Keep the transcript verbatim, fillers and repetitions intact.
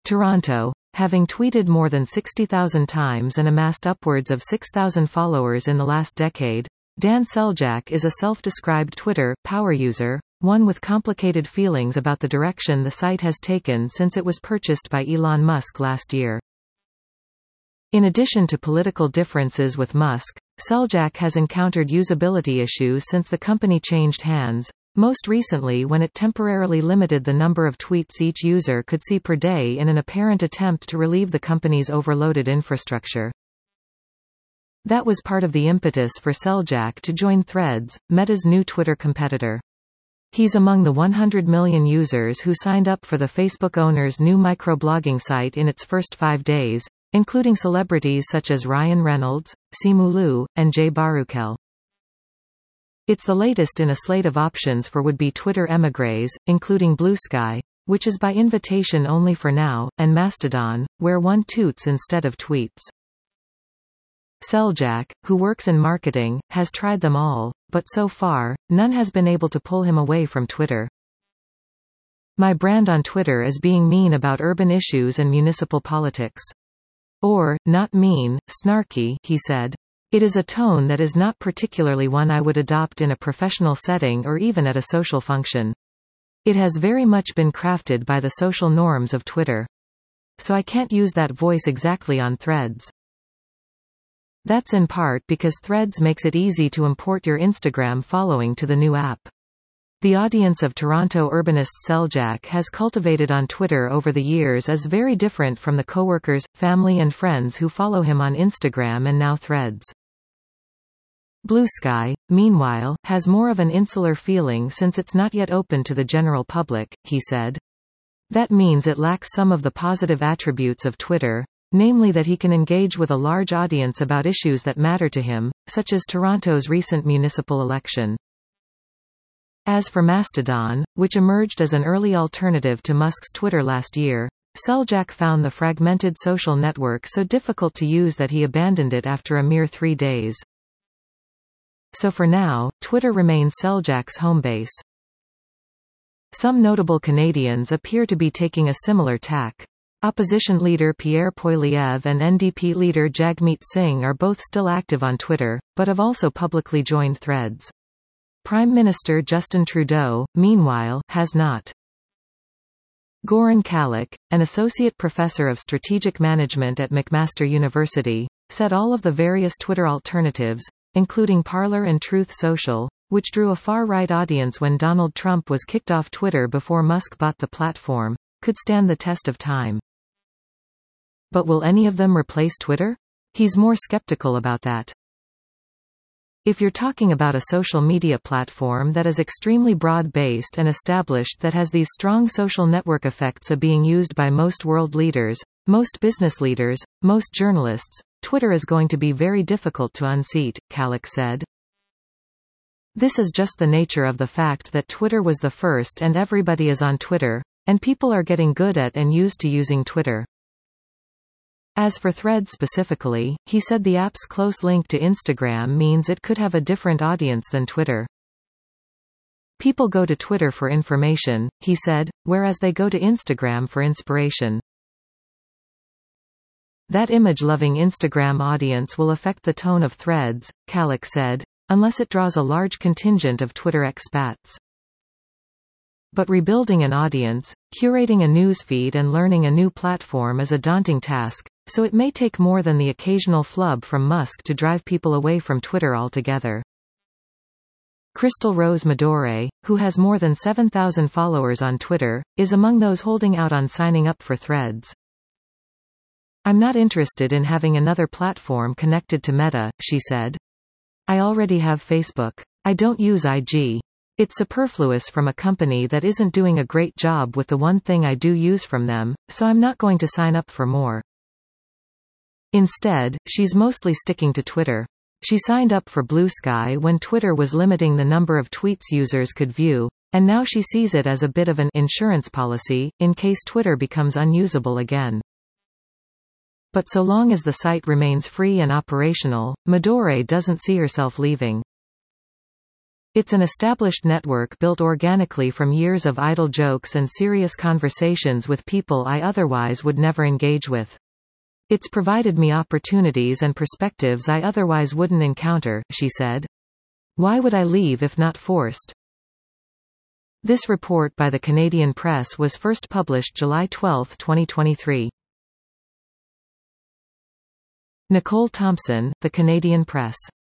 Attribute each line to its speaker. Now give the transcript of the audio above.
Speaker 1: Toronto. Having tweeted more than sixty thousand times and amassed upwards of six thousand followers in the last decade, Dan Seljak is a self-described Twitter power user, one with complicated feelings about the direction the site has taken since it was purchased by Elon Musk last year. In addition to political differences with Musk, Seljak has encountered usability issues since the company changed hands, most recently when it temporarily limited the number of tweets each user could see per day in an apparent attempt to relieve the company's overloaded infrastructure. That was part of the impetus for Seljak to join Threads, Meta's new Twitter competitor. He's among the one hundred million users who signed up for the Facebook owner's new microblogging site in its first five days, including celebrities such as Ryan Reynolds, Simu Liu, and Jay Baruchel. It's the latest in a slate of options for would-be Twitter émigrés, including Bluesky, which is by invitation only for now, and Mastodon, where one toots instead of tweets. Seljak, who works in marketing, has tried them all, but so far, none has been able to pull him away from Twitter. My brand on Twitter is being mean about urban issues and municipal politics. Or, not mean, snarky, he said. It is a tone that is not particularly one I would adopt in a professional setting or even at a social function. It has very much been crafted by the social norms of Twitter. So I can't use that voice exactly on Threads. That's in part because Threads makes it easy to import your Instagram following to the new app. The audience of Toronto urbanist Seljak has cultivated on Twitter over the years is very different from the coworkers, family and friends who follow him on Instagram and now Threads. Bluesky, meanwhile, has more of an insular feeling since it's not yet open to the general public, he said. That means it lacks some of the positive attributes of Twitter, namely that he can engage with a large audience about issues that matter to him, such as Toronto's recent municipal election. As for Mastodon, which emerged as an early alternative to Musk's Twitter last year, Seljak found the fragmented social network so difficult to use that he abandoned it after a mere three days. So for now, Twitter remains Seljak's home base. Some notable Canadians appear to be taking a similar tack. Opposition leader Pierre Poilievre and N D P leader Jagmeet Singh are both still active on Twitter, but have also publicly joined Threads. Prime Minister Justin Trudeau, meanwhile, has not. Goran Kalic, an associate professor of strategic management at McMaster University, said all of the various Twitter alternatives, including Parler and Truth Social, which drew a far-right audience when Donald Trump was kicked off Twitter before Musk bought the platform, could stand the test of time. But will any of them replace Twitter? He's more skeptical about that. If you're talking about a social media platform that is extremely broad-based and established that has these strong social network effects of being used by most world leaders, most business leaders, most journalists, Twitter is going to be very difficult to unseat, Kalic said. This is just the nature of the fact that Twitter was the first and everybody is on Twitter, and people are getting good at and used to using Twitter. As for Threads specifically, he said the app's close link to Instagram means it could have a different audience than Twitter. People go to Twitter for information, he said, whereas they go to Instagram for inspiration. That image-loving Instagram audience will affect the tone of Threads, Kalic said, unless it draws a large contingent of Twitter expats. But rebuilding an audience, curating a newsfeed and learning a new platform is a daunting task, so it may take more than the occasional flub from Musk to drive people away from Twitter altogether. Crystal Rose Madore, who has more than seven thousand followers on Twitter, is among those holding out on signing up for Threads. I'm not interested in having another platform connected to Meta, she said. I already have Facebook. I don't use I G. It's superfluous from a company that isn't doing a great job with the one thing I do use from them, so I'm not going to sign up for more. Instead, she's mostly sticking to Twitter. She signed up for Bluesky when Twitter was limiting the number of tweets users could view, and now she sees it as a bit of an insurance policy, in case Twitter becomes unusable again. But so long as the site remains free and operational, Madore doesn't see herself leaving. It's an established network built organically from years of idle jokes and serious conversations with people I otherwise would never engage with. It's provided me opportunities and perspectives I otherwise wouldn't encounter, she said. Why would I leave if not forced? This report by the Canadian Press was first published July twelfth, twenty twenty-three. Nicole Thompson, The Canadian Press.